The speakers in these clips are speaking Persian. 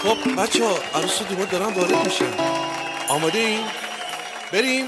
خب بچه ها عروس و دومار دارن وارد میشن. آماده این؟ بریم.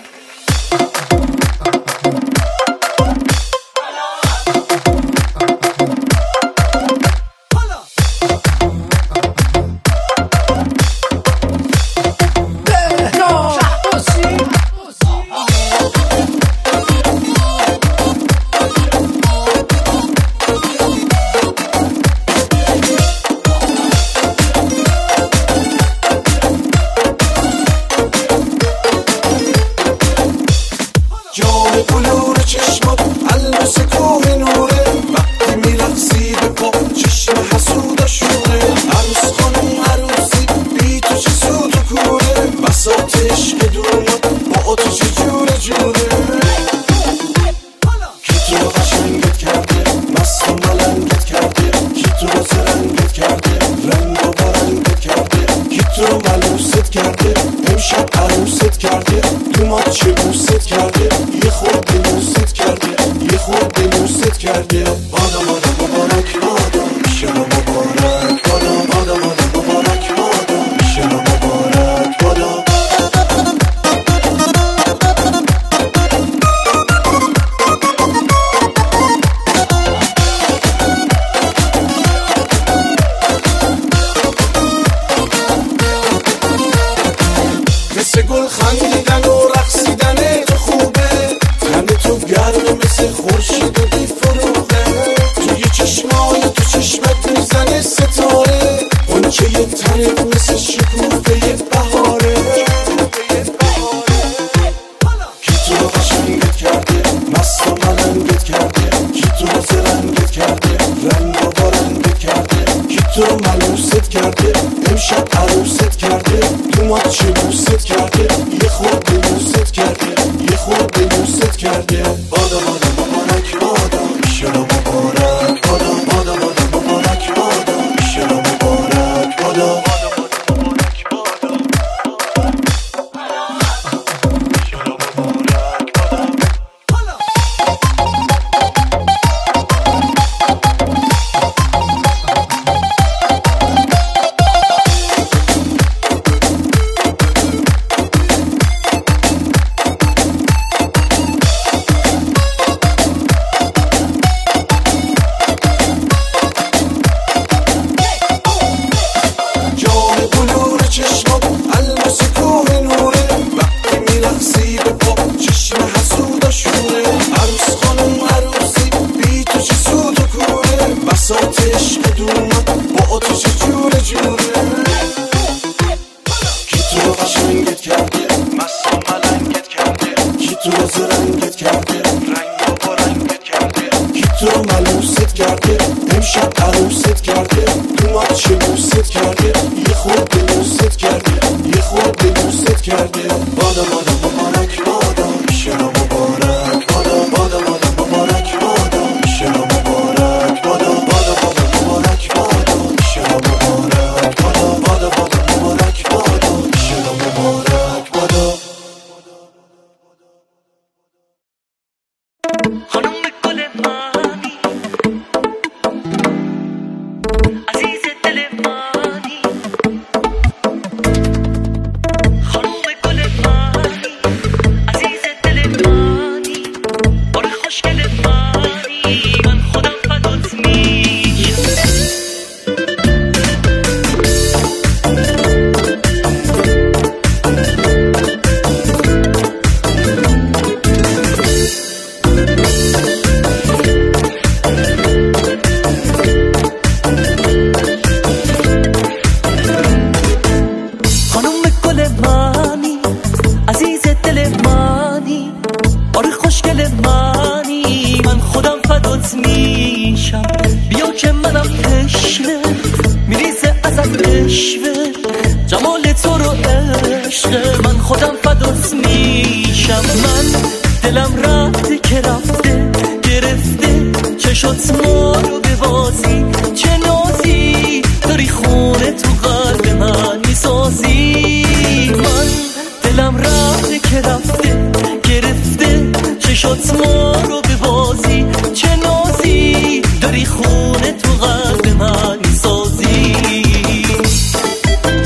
داری خونه تو قلب من سازی.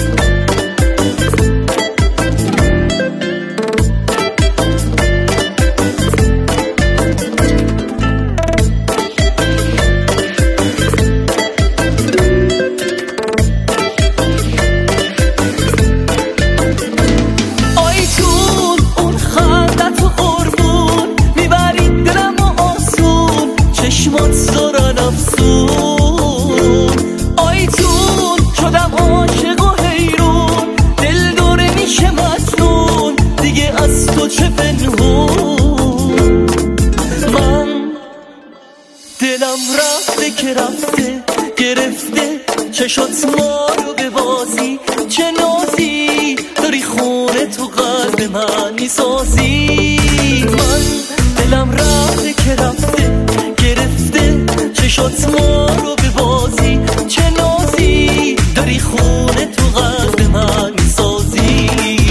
دلم رفته که رفته گرفته چشات ما رو به بازی، چه نازی داری خونه تو قلب من میسازی. من دلم رفته که رفته گرفته چشات ما رو به بازی، چه نازی داری خونه تو قلب من میسازی.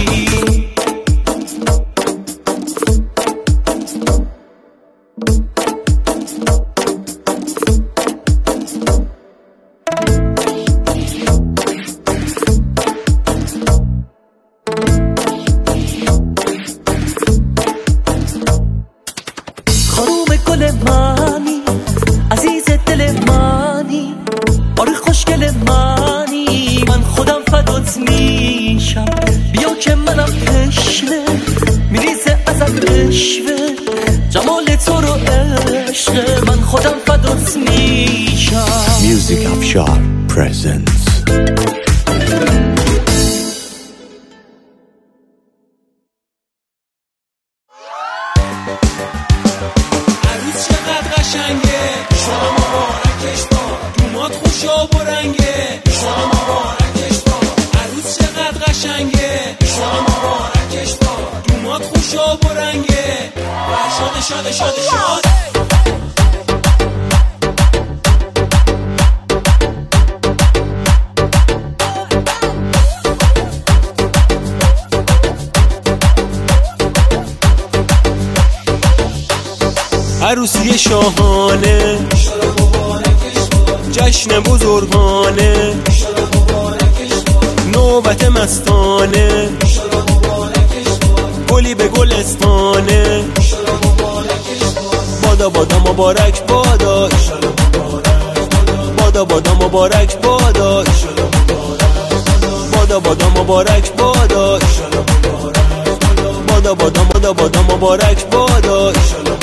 Music Afshar presents عروس چقدر قشنگه، شما مبارکش با دومات خوش و برنگه، شما مبارکش با عروس چقدر قشنگه، شما مبارکش با دومات خوش و برنگه. شاده شاده شاده شاده عروسی شاهانه، جشن بزرگانه، نوبت مستانه، گلی به گلستانه. بادا بادا مبارک بادا، بادا بادا مبارک بادا، بادا بادا مبارک بادا، بادا بادا بادا بادا مبارک بادا.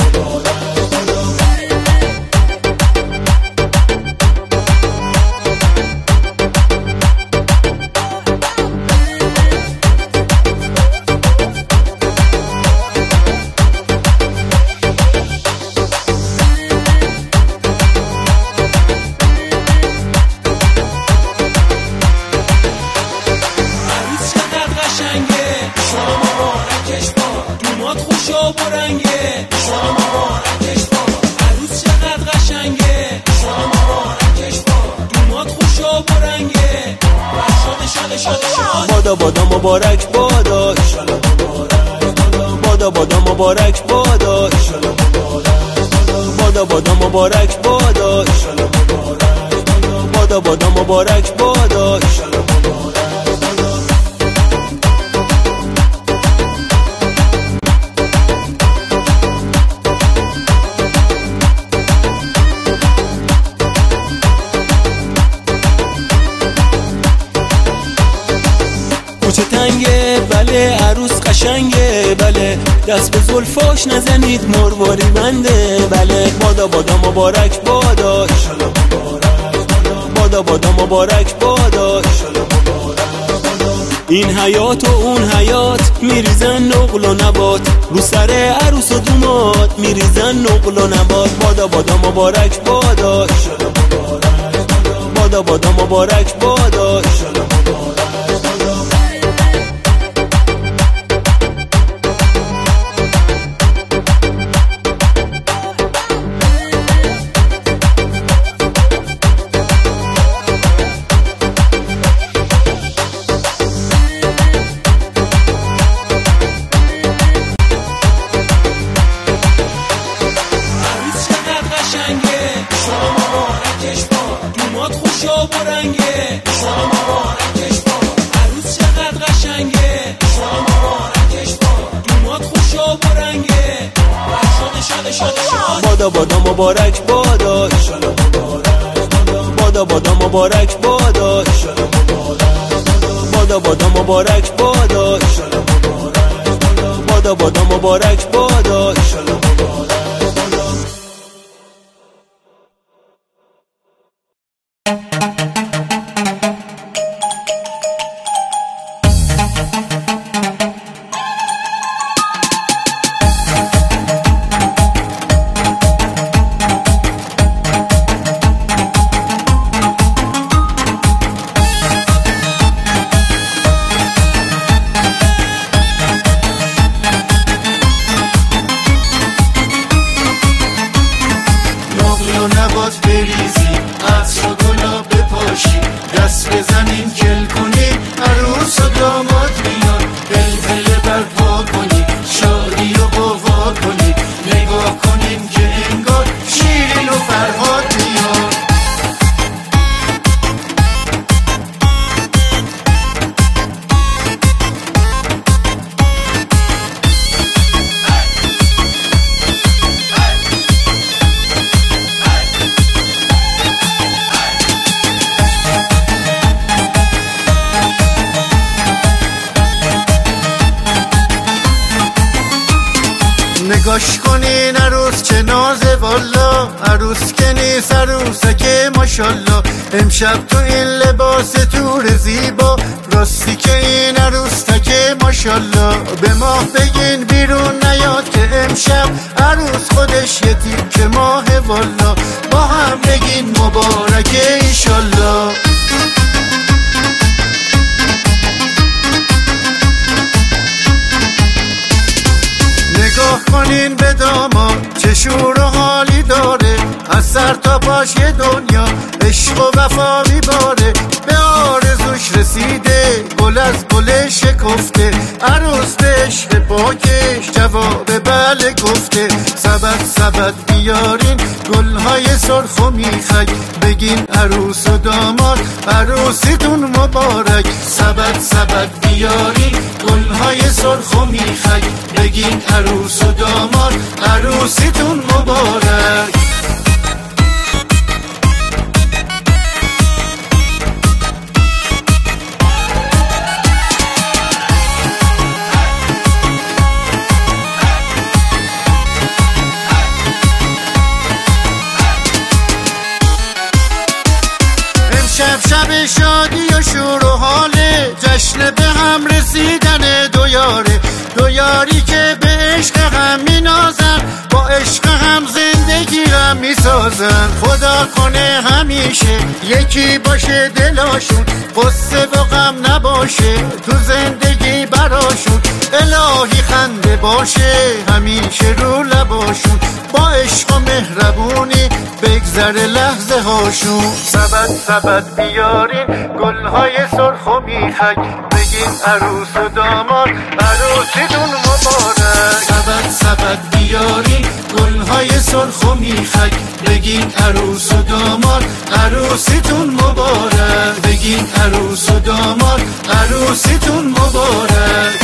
بادا بادا مبارک بادا، بادا بادا مبارک بادا، بادا بادا مبارک بادا، بادا بادا مبارک بادا. کوچه تنگه بله، عروس قشنگه بله، دست به زلفاش نزنید مرواری بنده بله. بادا بادا مبارک بادا، بادا بادا مبارک بادا. این حیات و اون حیات میریزن نقل و نبات، رو سر عروس و دومات میریزن نقل و نبات. بادا بادا مبارک بادا، بادا بادا مبارک بادا. بادا بادا مبارک بادا، بادا بادا مبارک بادا، بادا بادا مبارک بادا، بادا بادا مبارک بادا. باد بریزی، عطر و گلاب بپاشی، دست بزنیم کل کنیم، عروس و داماد میان، پلپل برپا کنیم، شادی و قوا کنیم، نگاه کنیم که انگار شیرین و فرهاد میان. نگاش کنین عروس چه نازه والا، عروس که نیست عروسه که ماشالله، امشب تو این لباس تور زیبا، راستی که این عروس که ماشالله. به ماه بگین بیرون نیاد که امشب عروس خودش یه تیکه ماه والا، با هم بگین مبارکه ایشالله. نگاه کنین به داماد چه شور و حالی داره، از سر تا پاش یه دنیا عشق و وفا میباره، به آرزوش رسیده گل از گل شکفته، عروس به عشق پاکش جواب بله گفته. سبد سبد بیارین گلهای سرخ و میخک، بگین عروس و داماد عروسیتون مبارک. سبد سبد بیارین گلهای سرخ و میخک، بگین عروس و داماد عروسیتون مبارک. شب شادی و شور و حاله، جشن به هم رسیدن دو یاره، دو یاری که به عشق هم می نازن، با عشق هم زندگی هم می سازن. خدا کنه همیشه یکی باشه دلاشون، قصه و غم نباشه تو زندگی براشون، الهی خنده باشه همیشه رو لباشون، با عشق و مهربونی بگذره لحظه هاشون. سبد سبد بیارین گلهای سرخ و میخک، بگین عروس و داماد عروسیتون مبارک. سبد سبد بیارین گلهای سرخ و میخک، بگین عروس و داماد عروسیتون مبارک. بگین عروس و داماد عروسیتون مبارک.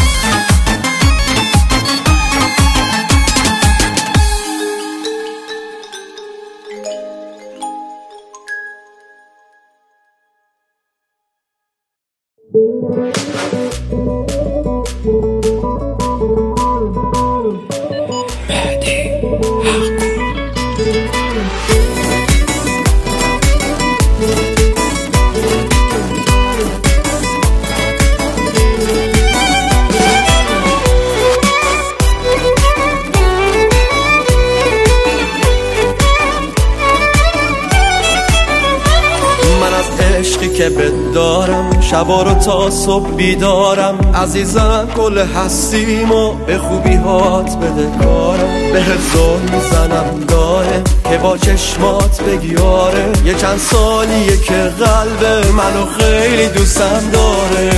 که بدارم شبا رو تا صبح بیدارم، عزیزم کل هستیم و به خوبی هات بده کارم، به زور میزنم دائم که با چشمات بگی آره، یه چند سالیه که قلب منو خیلی دوستم داره.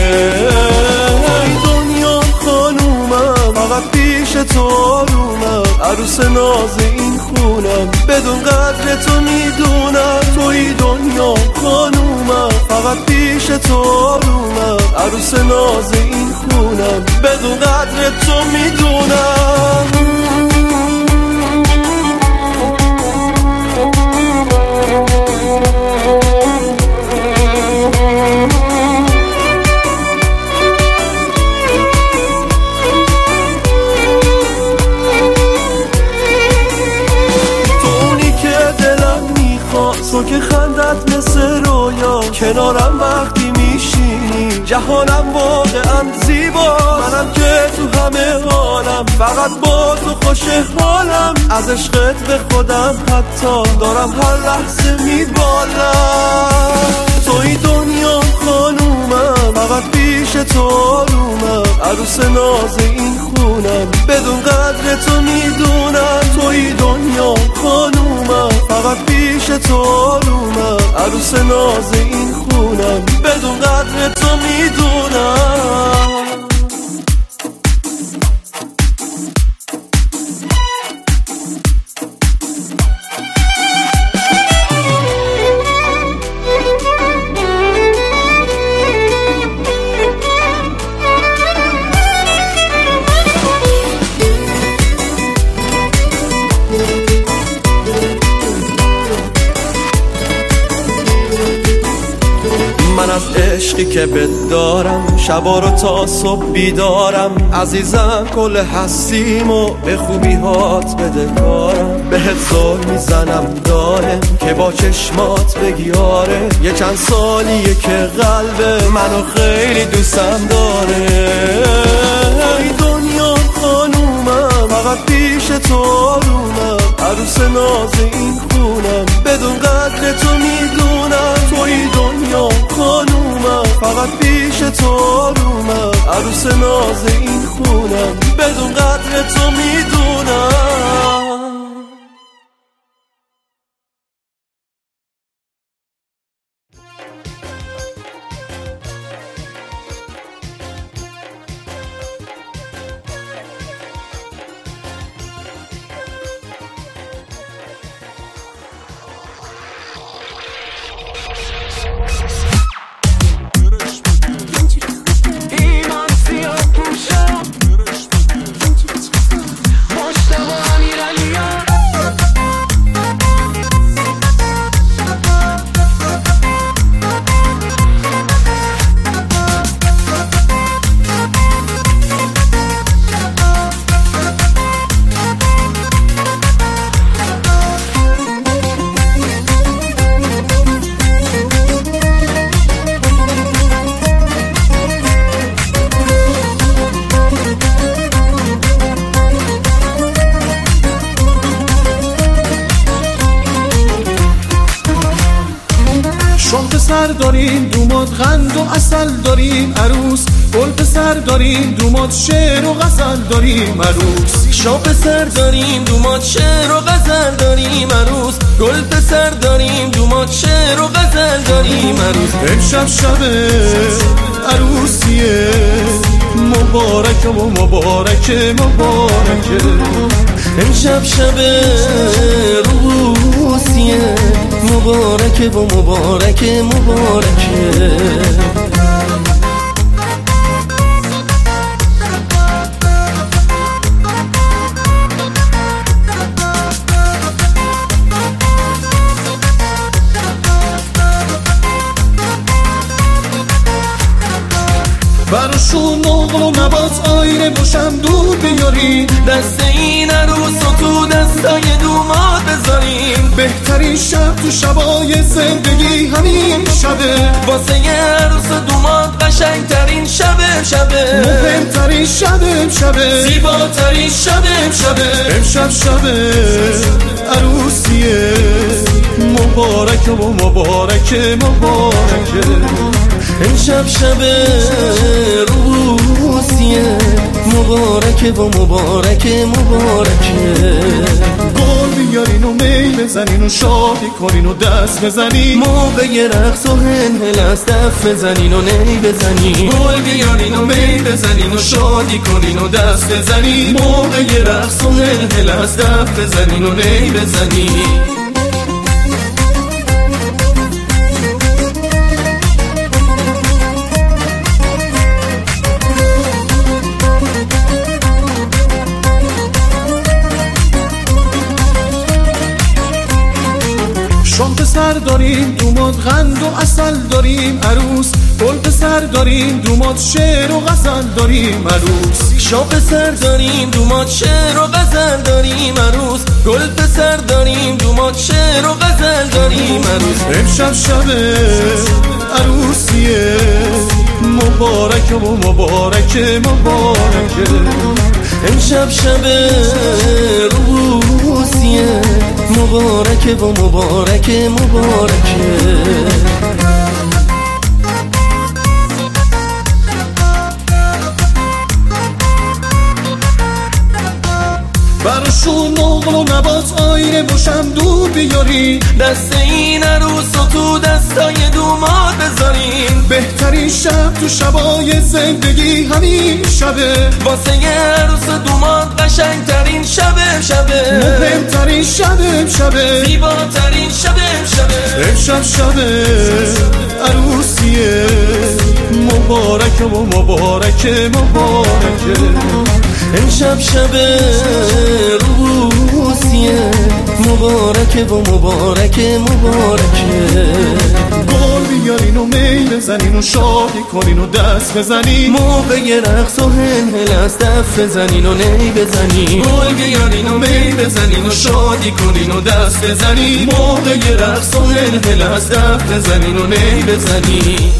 دنیا خانومم فقط پیش تو آرومم، عروس ناز این خونم بدون قدر تو میدونم، توی دنیا خانومم فقط پیش تو آرومم، عروس ناز این خونم بدون قدر تو میدونم. تو که خندت مثل رویا، کنارم وقتی میشینی جهانم واقعا زیبا، منم که تو همه حالم فقط با تو خوش حالم، از عشقت به خودم حتی دارم هر لحظه میبالم. توی دنیا خانومم فقط پیش تو آرومم، عروس ناز این خونم بدون قدر تو میدونم، توی دنیا خانومم فقط پیش تو آرومم، عروس ناز این خونم، بدون قدر تو میدونم. من از عشقی که بهت دارم شبا رو تا صبح بیدارم، عزیزم کل هستیم و به خوبی هات بده کارم. بهت زل میزنم دارم که با چشمات بگی آره، یه چند سالیه که قلب منو خیلی دوستم داره. ای دنیا خانومم فقط پیش تو آرومم، عروس ناز این خونم، بدون قدر تو میدونم. توی دنیا خانومم فقط پیش تو آرومم، عروس ناز این خونم، بدون قدر تو میدونم. پسر داریم دومات قند و عسل داریم عروس، گل پسر داریم دومات شعر و غزل داریم عروس. شاه پسر داریم دومات شعر و غزل داریم عروس، گل پسر داریم دومات شعر و غزل داریم عروس. امشب شب عروسیه مبارک و مبارک مبارکه، امشب شب روسیه مبارک و مبارک مبارکه. براشون نقل و نبات آینه باشم دور بیاریم، دست این عروس و تو دستای دومات بذاریم. بهترین شب تو شبای زندگی همین شبه، واسه یه عروس دومات قشنگترین شبه، مهمترین شبه، زیباترین شبه. امشب شب عروسیه مبارک و مبارک مبارکه، امشب شب روسیه مبارک و مبارک مبارکه. گل بیارین و می بزنین و شادی کنین و دست بزنین، موقع رقص و هنهل از دف بزنین و نی بزنین. گل بیارین و می بزنین و شادی کنین و دست بزنین، موقع رقص و هنهل از دف بزنین و نی بزنین. شام پسر داریم دومات قند و عسل داریم عروس، گل پسر داریم دومات شعر و غزل داریم عروس. شاه پسر داریم دومات شعر و غزل داریم عروس، گل پسر داریم دومات شعر و غزل داریم عروس. امشب شب عروسیه مبارک و مبارک مبارکه، امشب شب روسیه مبارک و مبارک مبارکه. براشون نقل و نبات آینه باشم دور بیارین دست این عروس و تو دستای دومات بذارین بهترین شب تو شبای زندگی همین شبه واسه یه عروس و دومات قشنگترین شبه مهمترین شبه زیباترین شبه امشب شبه عروسیه مبارکه و مبارکه امشب شبه روسیه مبارکه و مبارکه گل بیارین و می بزنین و شادی کنین و دست بزنین موقع رقص و هلهل از دف بزنین و نی بزنین گل بیارین و می بزنین و شادی کنین و دست بزنین موقع رقص و هلهل از دف بزنین و نی بزنین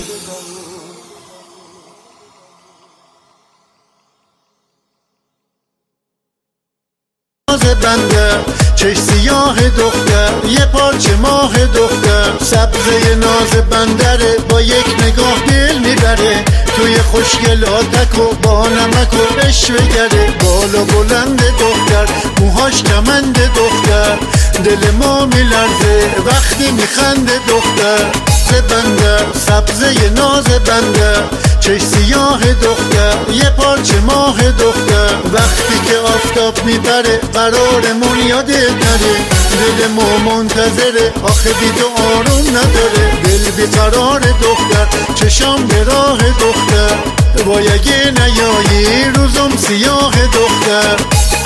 بنده چش سیاه دختر یه پارچه ماه دختر سبزه ناز بندره با یک نگاه دل میبره توی خوشگلاتک و با نمک و بشوگره بالا بلند دختر موهاش کمند دختر دل ما میلرزه وقتی میخنده دختر بندر سبزه ناز بندر چش سیاه دختر یه پارچه ماه دختر وقتی که آفتاب میبره قرارمون یادت نره دل ما منتظره آخه بی تو آروم نداره دل بیقرار دختر چشام به راه دختر وای اگه نیایی روزم سیاه دختر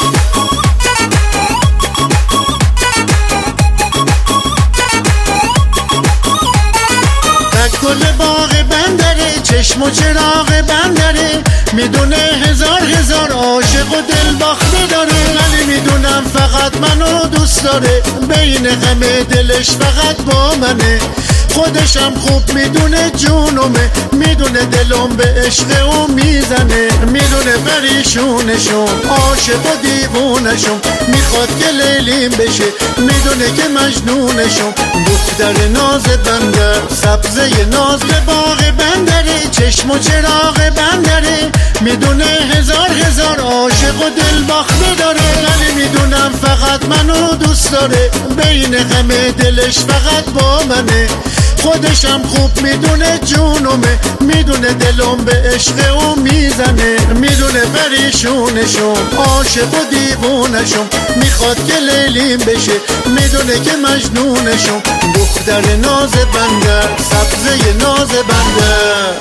گل باغ بندره چشم و چراغ بندره میدونه هزار عاشق و دل باخته داره ولی میدونم فقط منو دوست داره بین همه دلش فقط با منه خودشم خوب میدونه جونمه میدونه دلم به عشق او میزنه میدونه پریشونشم عاشق و دیوونشم میخواد که لیلیم بشه میدونه که مجنونشم دختر ناز بندر سبزه ناز باغ بندره چشم و چراغ بندره میدونه هزار عاشق و دل باخته داره ولی میدونم فقط منو دوست داره بین همه دلش فقط با منه خودشم خوب میدونه جونمه میدونه دلم به عشق او میزنه میدونه پریشونشم عاشق و دیوونشم میخواد که لیلیم بشه میدونه که مجنونشم دختر ناز بندر سبزه ناز بندر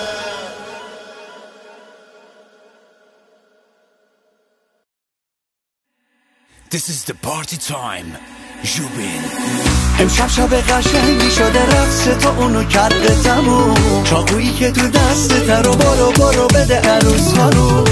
This is the party time. جوبین امشب شب قشنگی شده رقص تو اونو کرده تموم چاقویی که تو دستت رو برو بده عروس خانوم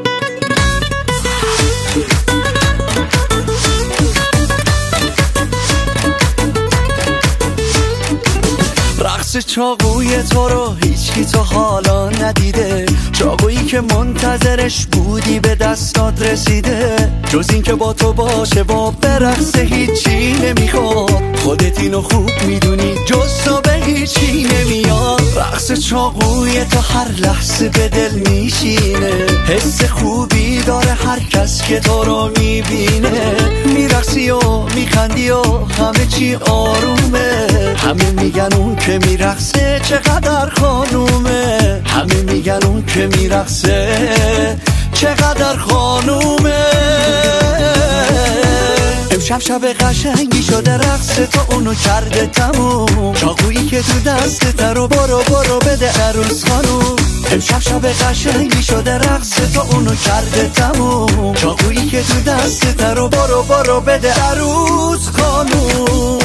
رقص چاقوی تو رو هیچکی تو حالا ندیده چاقویی که منتظرش بودی به دستات رسیده جز این که با تو باشه با برقصه هیچی نمیخواد خودت اینو خوب میدونی جز تو به هیچی نمیاد رقص چاقوی تو هر لحظه به دل میشینه حس خوبی داره هر کس که تو رو میبینه میرقصی و میخندی و همه چی آرومه همه میگن اون که میرقصه چقدر خانومه همه میگن اون که میرقصه چقدر خانومه امشب شب قشنگی شده رقص تو اونو کرده تموم چاقویی که تو دستت رو برو بده عروس خانوم امشب شب قشنگی شده رقص تو اونو کرده تموم چاقویی که تو دستت رو برو بده عروس خانوم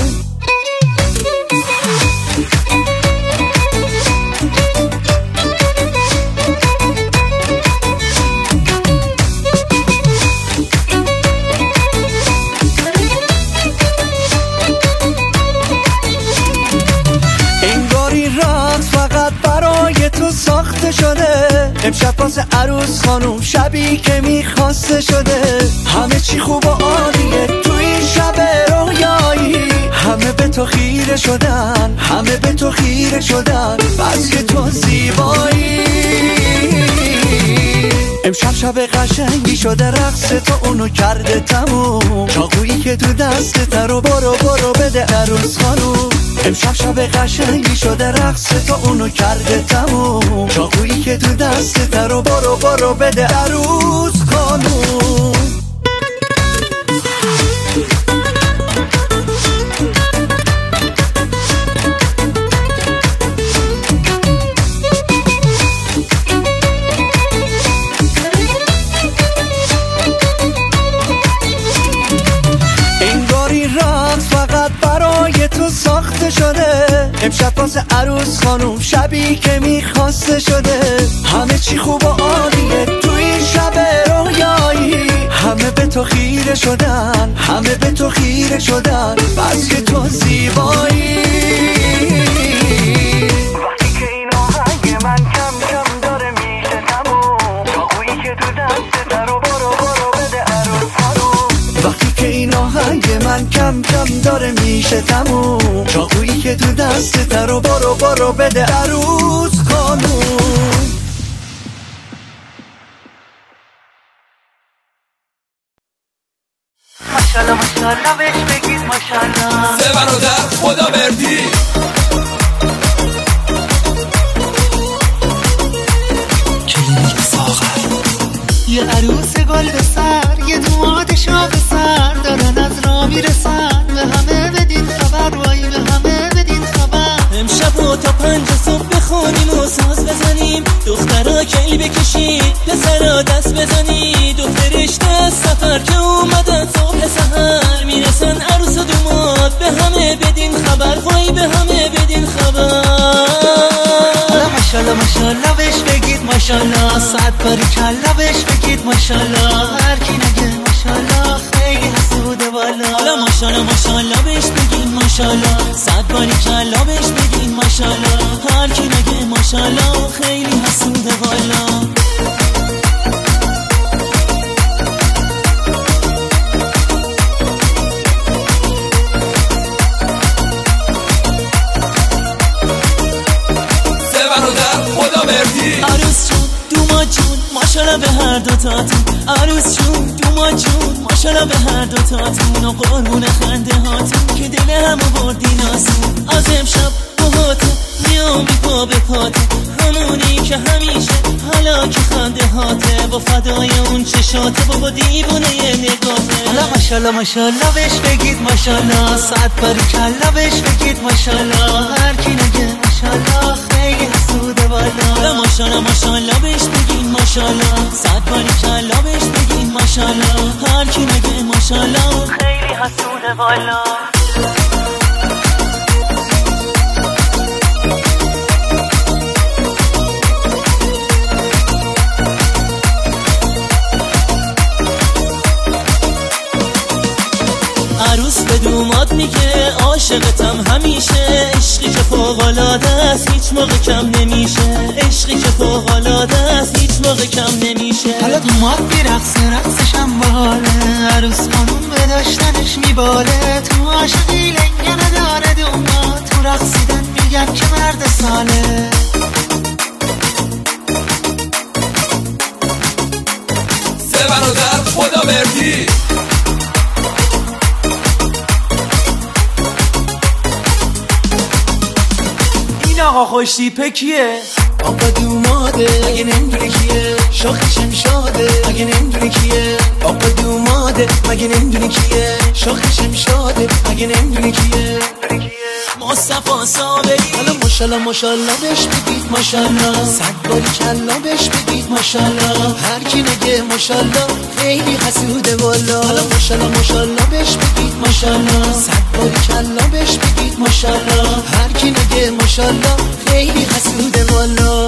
ساخته شده امشب واسه عروس خانوم شبی که میخواسته شده همه چی خوب و عالیه تو این شب رویایی همه به تو خیره شدن همه به تو خیره شدن بس که تو زیبایی امشب شب قشنگی شده رقص تو اونو کرده تموم چاقویی که تو دستت رو برو بده عروس خانوم امشب شب قشنگی شده رقص تو اونو کرده تموم چاقویی که تو دستت رو برو بده عروس خانوم تو ساخته شده امشب واسه عروس خانوم شبی که میخواسته شده همه چی خوب و عالیه تو این شب رویایی همه به تو خیره شدن همه به تو خیره شدن بس که تو زیبایی وقتی که این آهنگ من کم کم داره میشه تموم چاقویی که تو دستت رو برو بده عروس خانوم وقتی که این آهنگ من کم کم داره میشه تموم چاقویی که تو دستت رو برو بده عروس خانوم ماشالله ماشالله بهش بگید ماشالله سه برادر خدا بردی کلینیک ساغر یه عروس گل به سر یه دوماد شاه به سر دارن از را میرسن به همه بدین خبر وای به همه بدین خبر امشب و تا 5 صبح بخونیم و ساز بزنیم دخترها کلی بکشید پسرها دست بزنید دو فرشته از سفر که اومدن صبح سحر میرسن عروس و دوماد به همه بدین خبر وای به همه بدین خبر ماشالله ماشالله بهش بگید ماشالله 100 باریکلا بهش بگید ماشالله هر کی نگه ماشالله خیلی حسوده والا حالا ماشالله ماشالله بهش بگید ماشالله 100 باریکلا بهش بگید ماشالله هر کی نگه ماشالله خیلی حسوده والا عروس جون دوما جون ماشالله به هر دوتاتون عروس جون دوما جون ماشالله به هر دوتاتون و قربون خنده هاتون که دل همو بردین آسون از امشب باهاته میام بی پا به پاته همونی که همیشه حالا که خنده هاته با فدای اون چشاته بابا دیوونه یه نگاهه حالا ماشالله ماشالله بهش بگید ماشالله 100 باریکلا بهش بگید ماشالله هر کی نگه ماشالله خیلی حسوده والا حالا ماشالله ماشالله بهش بگید ماشالله 100 باریکلا بهش بگید ماشالله هر کی نگه ماشالله خیلی حسوده والا عروس به دوماد میگه عاشقتم همیشه عشقی که فوق‌العاده است هیچ موقع کم نمیشه عشقی که فوق‌العاده است هیچ موقع کم نمیشه حالا دوماد میرقصه رقصش هم باله عروس خانوم به داشتنش میباله تو عاشقی لنگه نداره دوماد تو رقصیدن میگن که مرد ساله سه برادر خدا بردی آقا خوش تیپه کیه؟ آقا دوماده اگه نمیدونی کیه شاخشم شاده اگه نمیدونی کیه آقا دوماده مگه نمیدونی کیه شاخشم شاده اگه نمیدونی کیه مصطفی صابری حالا ماشالله ماشالله بهش بگید ماشالله 100 باریکلا بهش بگید ماشالله هر کی نگه ماشالله خیلی حسوده والا حالا ماشالله ماشالله بهش بگید ماشالله 100 باریکلا بهش بگید ماشالله هر کی نگه ماشالله خیلی حسوده والا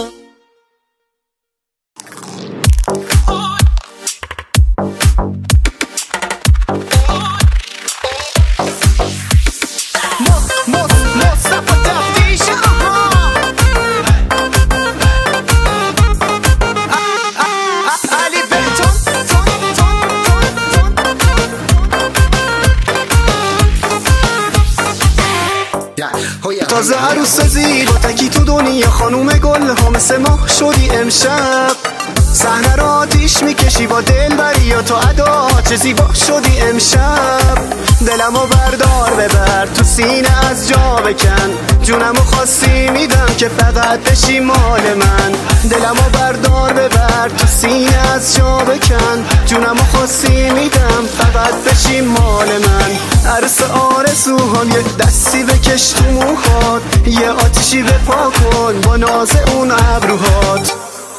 تازه عروس زیر تکی تو دنیا خانوم گل ها مثل ماه شدی امشب صحنه رو آتیش میکشی با دلبری یا تو ادا، چه زیبا شدی امشب. دلمو بردار ببر تو سینه از جا بکن، جونمو خواستی میدم که فقط بشی مال من. دلمو بردار ببر تو سینه از جا بکن، جونمو خواستی میدم فقط بشی مال من. عروس آرزوهام یه دستی بکش تو موهات، یه آتیشی بپا کن با ناز اون ابروهات.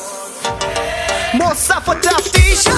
مصطفی تفتیش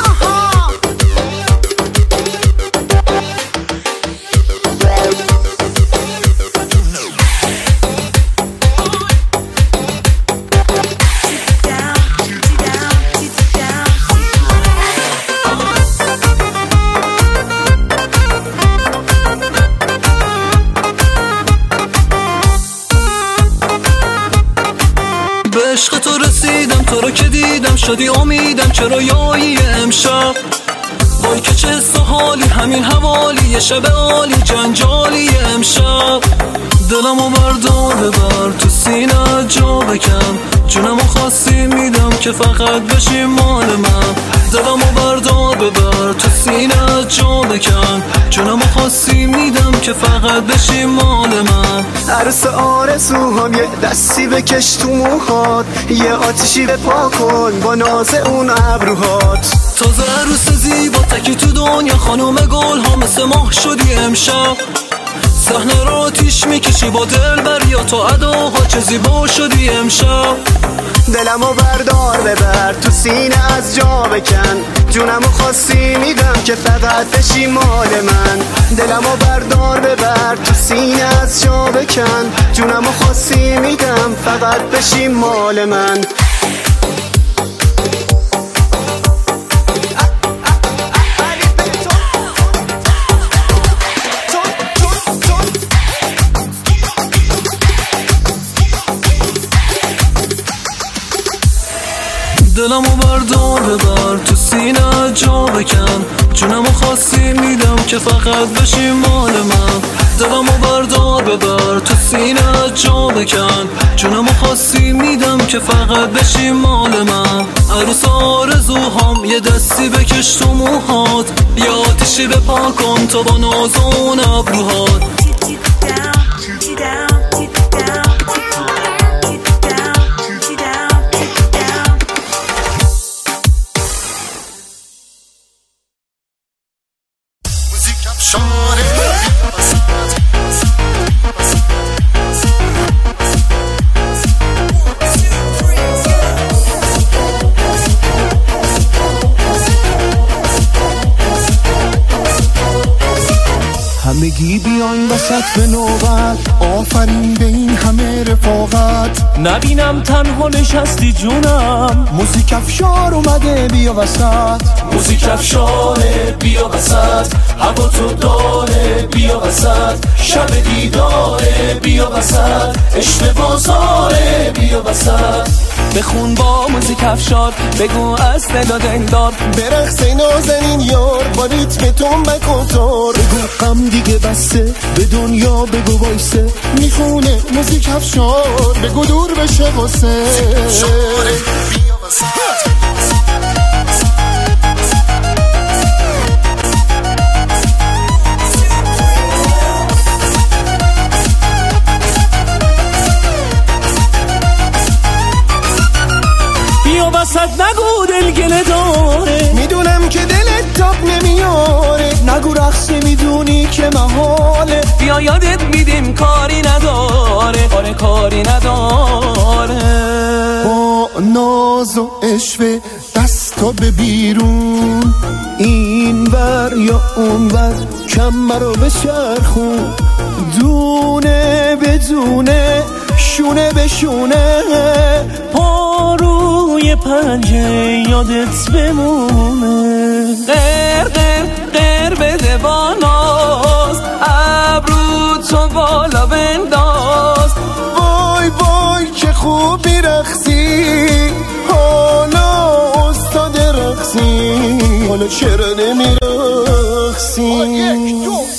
به عشق تو رسیدم، تو رو که دیدم شدی امیدم. چرا یایی امشب وای که چه حالی، همین حوالی یه شب عالی جنجالی امشب. دلمو بردار ببر تو سینه جا بکن، جونمو خواستی میدم که فقط بشی مال من. دلمو بردار ببر تو سینه جا بکن، جونمو خواستی میدم که فقط بشی مال من. عروس آرزوهام یه دستی بکش تو موهات، یه آتیشی بپا کن با ناز اون ابروهات. تازه عروس زیبا تکی تو دنیا، خانوم گل ها مثل ماه شدی امشب. صحنه رو آتیش میکشی با دلبر یا تو اداها، چه زیبا شدی امشب. دلمو بردار ببر تو سینه از جا بکن، جونمو خواستی میدم که فقط بشی مال من. دلمو بردار ببر تو سینه از جا بکن، جونمو خواستی میدم فقط بشی مال من. دلمو بردار ببر تو سینه جا بکن، جونمو خواستی میدم که فقط بشی مال من. دلمو بردار ببر تو سینه جا بکن، جونمو خواستی میدم که فقط بشی مال من. عروس آرزوهام یه دستی بکش تو موهات، یه آتیشی بپا کن تو با ناز اون ابروهات. همگی بیاین وسط به نوبت، آفرین به این همه رفاقت. نبینم تنها نشستی جونم، موزیک افشار اومده بیا وسط. موزیک افشاره بیا وسط، هوا تو داره بیا وسط. شب دیداره بیا وسط، عشق بازاره بیا وسط. بخون با موزیک افشار، بگو از دل و دلدار، برقص نازنین یار با ریتم تنبک و تار. بگو غم دیگه بسته به دنیا بگو وایسه، میخونه موزیک افشار بگو دور بشه واسه. وسط نگو دلگله داره، میدونم که دلت تاب نمیاره. نگو رقص میدونی که محاله، بیا یادت میدیم کاری نداره. آره کاری نداره. با ناز و عشق دستا به بیرون، این ور یا اون ور کمر رو بچرخون. دونه بدونه شونه به شونه، پاروی پنجه یادت بمونه. غیر غیر غیر بده با ناز، ابرو تو بالا بنداز. وای وای که خوب میرقصی، حالا استاد رقصی، حالا چرا نمیرقصی؟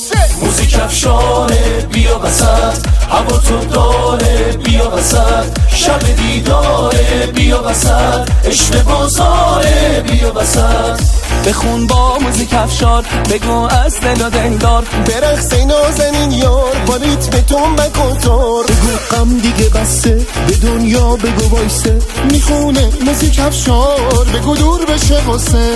موزیک افشاره بیا وسط، هوا تو داره بیا وسط. شب دیداره بیا وسط، عشق بازاره بیا وسط. بخون با موزیک افشار، بگو از دل و دلدار، برقص نازنین یار با ریتم تنبک و تار. بگو غم دیگه بسته، به دنیا بگو وایسه، میخونه موزیک افشار، بگو دور بشه غصه.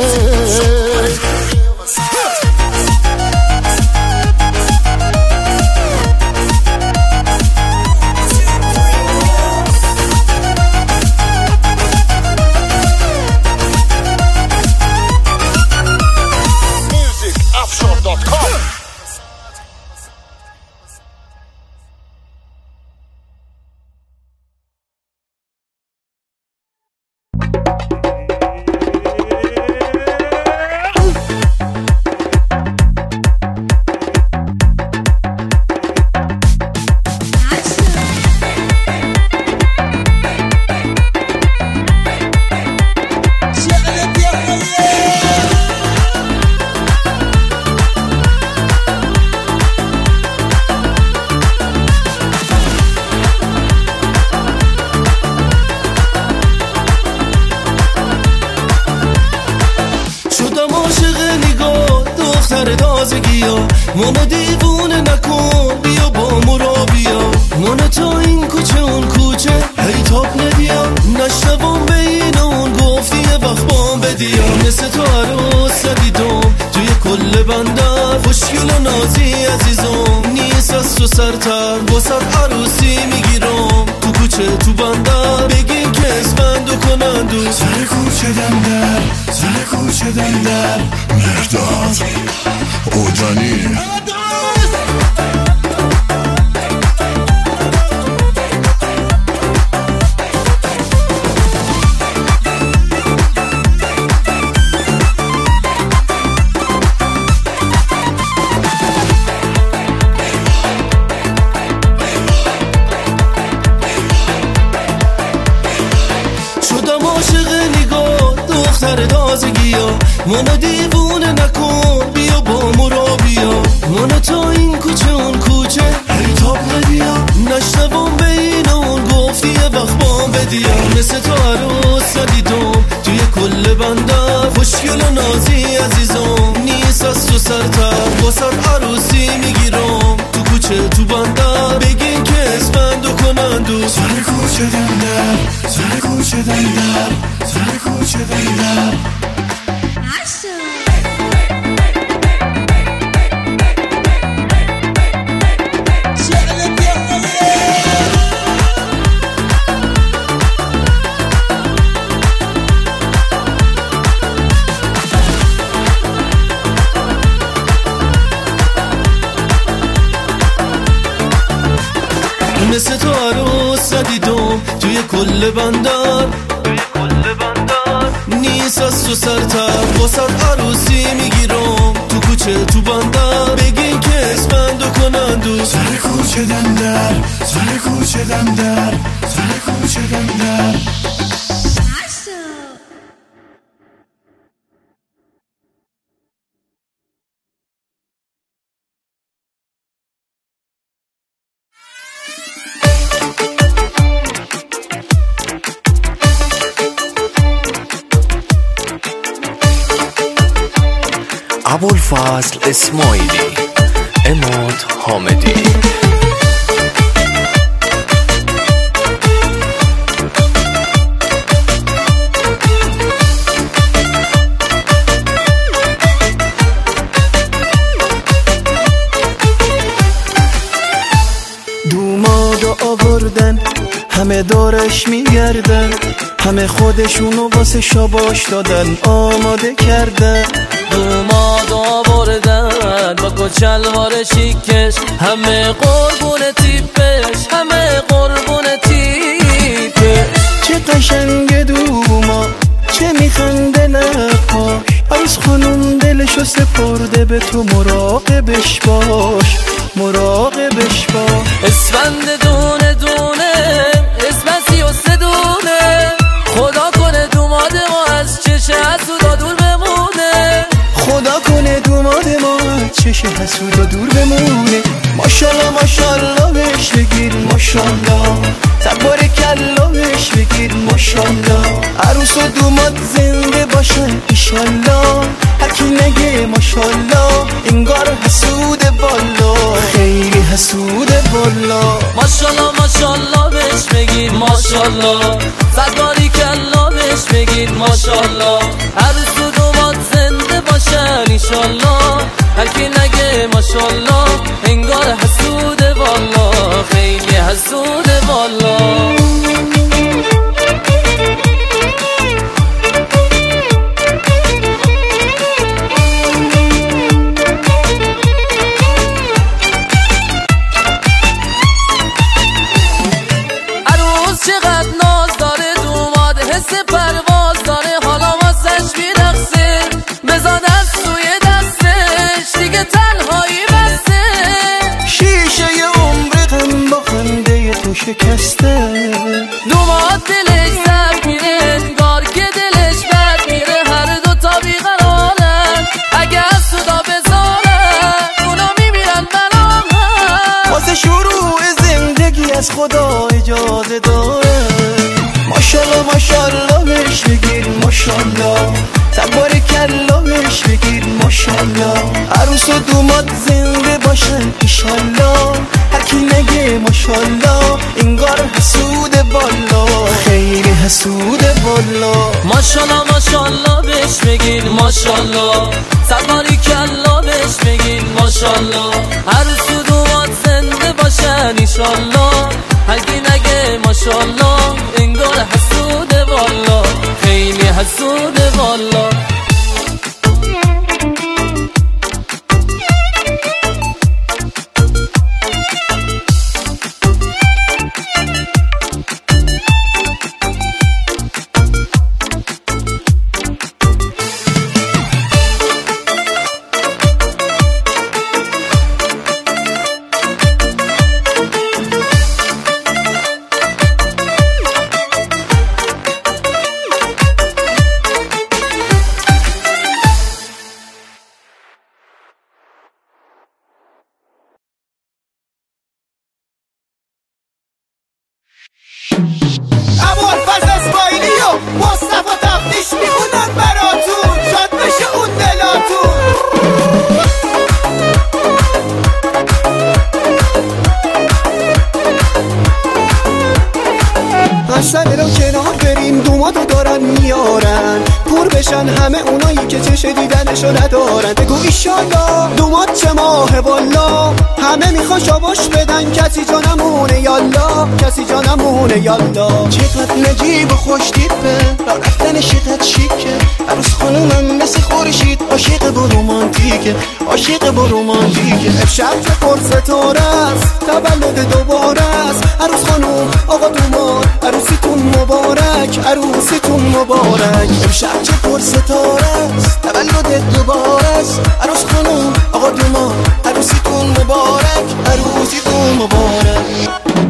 منو دیوونه نکن بیا با مرا بیا، منو تا این کوچه اون کوچه هی تاب ندیا، نشنوم بین اون گفتی یه وقت بام بدیا. مثل تو عروس ندیدم توی کل بندر، خوشگل و نازی عزیزم نیست از تو سرتر، واسه عروسی میگیرم تو کوچه تو بندر، بگین که اسفندو کنندو سر کوچه دندر، سر کوچه دندر، مرداد اوجانی. شدم عاشق نگاه دختر تازگیا، منو دیوونه نکن بیا با مرا بیا، منو تا این کوچه اون کوچه هی تاب ندیا، نشنوم بین اون گفتی یه وقت بام بدیا. مثل تو عروس ندیدم توی کل بندر، خوشگل و نازی عزیزم نیست از تو سرتر، واسه عروسی میگیرم تو کوچه تو بندر، بگین که اسفندو کنندو سر کوچه دندر، سر کوچه دندر، سر کوچه دندر. مثل تو عروس ندیدم توی کل بندر، نیست از تو سرتر، واسه عروسی میگیرم تو کوچه تو بندر، بگین که اسفندو کنندو سر کوچه دندر، سر کوچه دندر، سر کوچه دندر. ابوالفضل اسماعیلی، عماد حامدی. دومادو آوردن همه دارش میگردن، همه خودشونو واسه شاباش دادن آماده کردن. دومادو آوردن با کچلوار شیکش، همه قربون تیپش، همه قربون تیپش. چه قشنگ دوما، چه میخنده لپاش، عروس خانم دلشو سپرده به تو، مراقبش باش، مراقبش باش. اسفند دونه دونه، اسم 33 دونه، خدا کنه دوماد ما از چش حسودا دور بمونه، خدا کنه دوماد ما از چش حسودا دور بمونه. ماشالله ماشالله بهش بگیر ماشالله، تبارکالله بهش بگید ماشالله. عروس و دوماد زنده باشن ایشالله. هرکی نگه ماشالله انگار حسود بالا، خیلی حسود بالا. ماشالله ماشالله بهش بگید ماشالله. صد باری کلا بهش بگید ماشالله. عروس و دوماد زنده باشن ایشالله. هرکی نگه ماشالله انگار حسود بالا، خیلی حسود بالا. چقدر ناز داره دوماد، حس پرواز داره، حالا واسش میرقصه. بزا دست توی دستش دیگه تنهایی بسته. شیشه عمر غم با خنده تو شکسته. دوماد دلش زد میره انگار که دلش بد میره. هر دوتا بیقرارن اگه از صدا بذارن اونا میمیرن بنامن. واسه شروع زندگی از خدا اجازه داره. ماشالله ماشالله بهش بگید ماشالله. تبار کلا بهش بگید ماشالله. عروس و دوماد زنده باشن ایشالله. هرکی نگه ماشالله انگار حسود بالا، خیلی حسود بالا. ماشالله ماشالله بهش بگید ماشالله. صد باری کلا بهش بگید ماشالله. عروس و دوماد زنده باشن ایشالله. هرکی نگه ماشالله انگار حسود بالا، خیلی حسود بالا. ابوالفضل اسماعیلی و مصطفی تفتیش میخونن براتون، شاد بشه اون دلاتون. حسن رو کنار بریم دومادو دارن میارن، پور بشن همه اونایی که چش دیدنشو ندارن. بگو ایشالله دوماد چه ماه والا، همه میخوان شاباش بدن کسی جا نمونه یالا، کسی جا نمونه یالا. چقدر نجیب و خوش دیپه، را رفتن شقد شیکه. عروس خانومم مثل خورشید عاشق با رومانتیکه، عاشق با رومانتیکه. امشب که پر ستاره است تولد دوباره است. عروس خانوم آقا دوماد عروسیتون مبارک، عروسیتون مبارک. امشب چه پر ستاره است تولد دوباره است. عروس خانوم آقا دوماد عروسیتون مبارک، عروسیتون مبارک.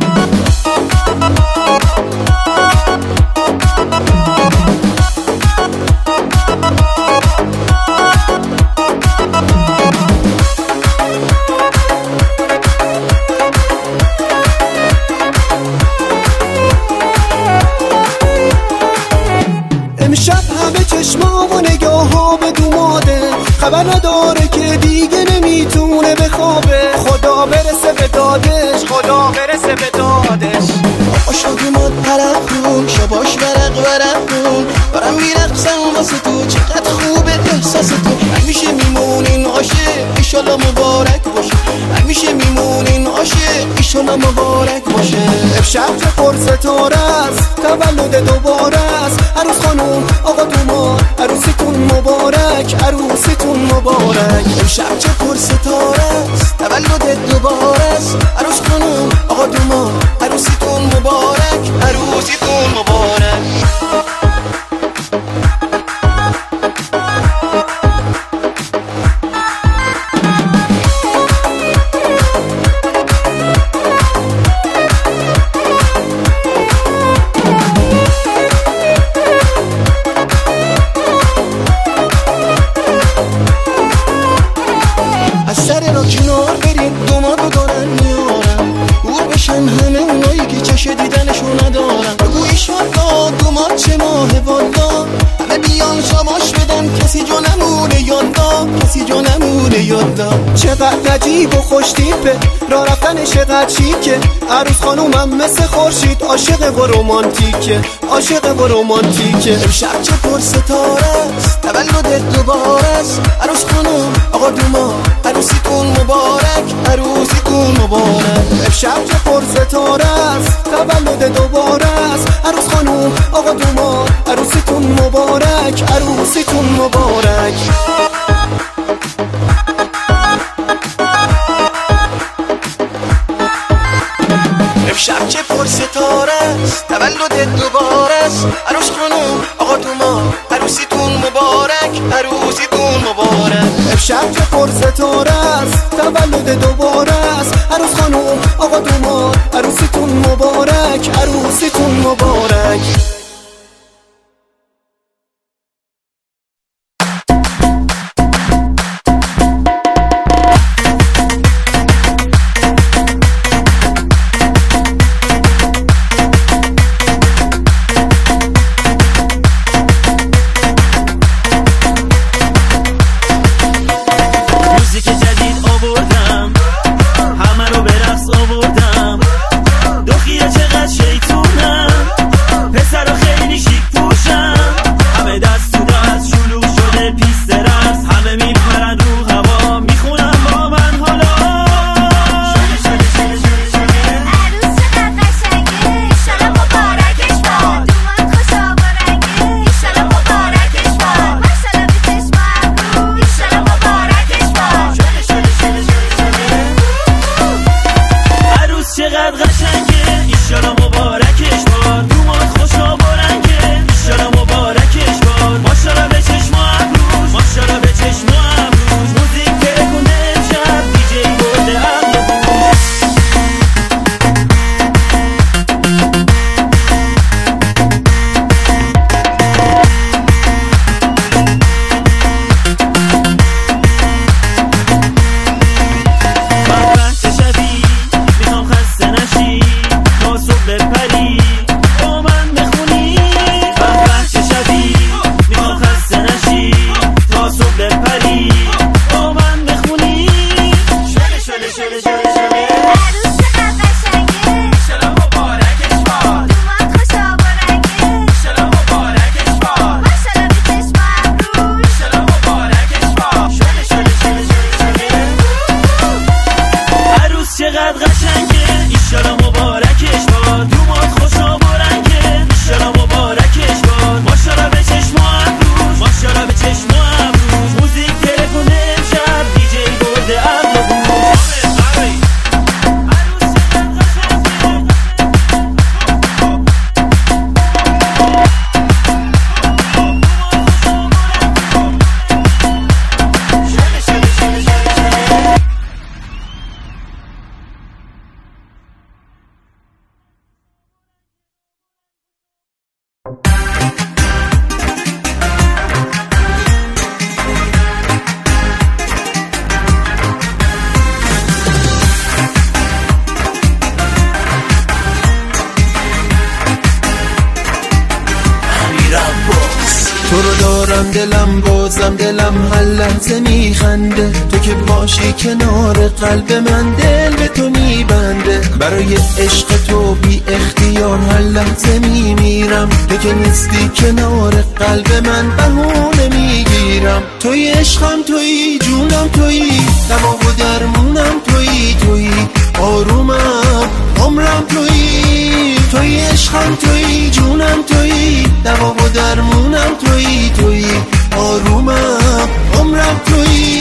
امشب همه چشما و نگاه ها به دوماده، خبر نداره که دیگه نمیتونه بخوابه. خدا برسه به دادش، خدا برسه به دادش. آشا دوماد پرخون شباش ورق ورقون، دارم میرقصم واسه تو چقدر خوبه احساس تو. همیشه میمونین عاشق ایشالا مبارک باشه، همیشه میمونین عاشق ایشالا مبارک باشه. امشب چه پر ستاره است تولد دوباره است. عروس خانوم آقا دوماد عروسیتون مبارک، عروسیتون مبارک. امشب چه پر ستاره است تولد دوباره است. عروس خانوم آقا دوماد عروسیتون مبارک، عروسیتون مبارک. از سر را کنار برید دومادو دارن میارن، گور بشن همه اونایی که چش دیدنشو ندارن. بگو ایشالله دومات چه ماه والا، همه بیان شماش بدن کسی جو نمونه یالا، کسی جو نمونه یالا. چقدر عجیب و خوش تیپه، راه رفتنش چقدر شیکه، عروس خانومم مثل خورشید عاشق و رومانتیکه، عاشق و رومانتیکه. امشب چه پر ستاره است، تولدت دوباره است، عروس خانوم آقا دوما عروسیتون مبارک، عروسیتون مبارک. امشب چه پر ستاره است، تولد دوباره است، عروس خانوم آقا دوما عروسیتون مبارک، عروسیتون مبارک. امشب چه پر ستاره است، تولد دوباره است، عروس خانوم آقا دوما عروسیتون مبارک، عروسیتون مبارک. امشب چه پر ستاره است، تولد دوباره است، عروس خانوم آقا دوما عروسیتون مبارک، عروسیتون مبارک. تو رو دارم دلم بازم دلم هر لحظه میخنده، تو که باشی کنار قلب من دل به تو میبنده. برای عشق تو بی اختیار هر لحظه میمیرم، تو که نیستی کنار قلب من بهونه میگیرم. توی عشقم توی جونم توی دوا و درمونم توی توی آرومم عمرم توی. توی عشقم توی جونم توی دوا و درمونم توی توی آرومم عمرم توی.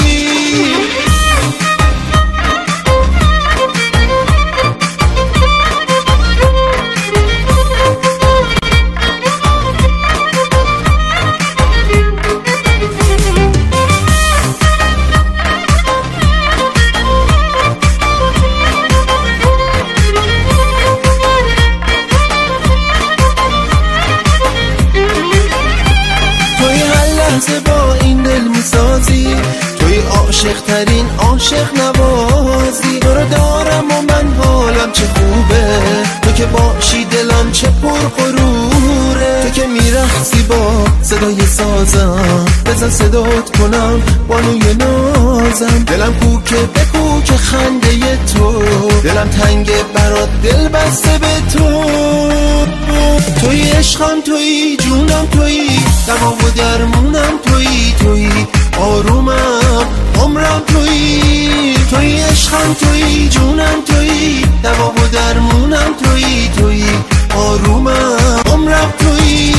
با این دل میسازی توی عاشق ترین عاشق نوازی. تو رو دارم و من حالم چه خوبه، تو که باشی دلم چه پر غروره. تو که میرقصی با صدای سازم، بزن صدات کنم بانوی نازم. دلم کوکه به کوک خنده تو، دلم تنگه برات دل بسته به تو. توی عشقم توی جونم توی، دوا و درمونم توی، توی آرومم عمرم توی. توی عشقم توی جونم توی، دوا و درمونم توی، توی آرومم عمرم توی.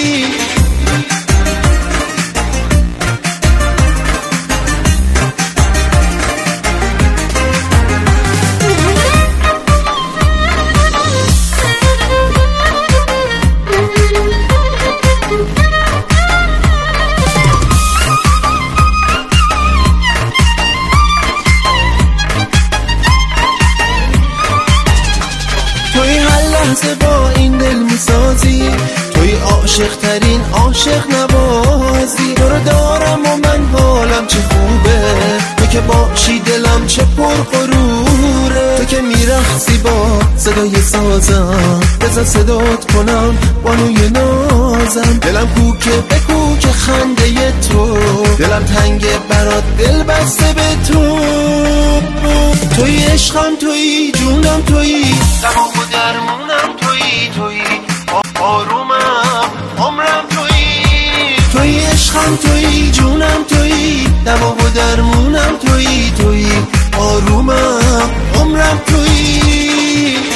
با این دل میسازی، توی عاشق ترین عاشق نوازی. تو رو دارم و من حالم چه خوبه، تو که باشی دلم چه پرغروره. تو که میرقصی با صدای سازم، بزن صدات کنم بانوی نازم. دلم کوکه به کوک خنده تو، دلم تنگه برات دل بسته به تو. توی عشقم توی جونم توی، دوا و درمونم توی، توی آرومم عمرم توی. توی عشقم توی جونم توی، دوا و درمونم توی، توی آرومم عمرم توی.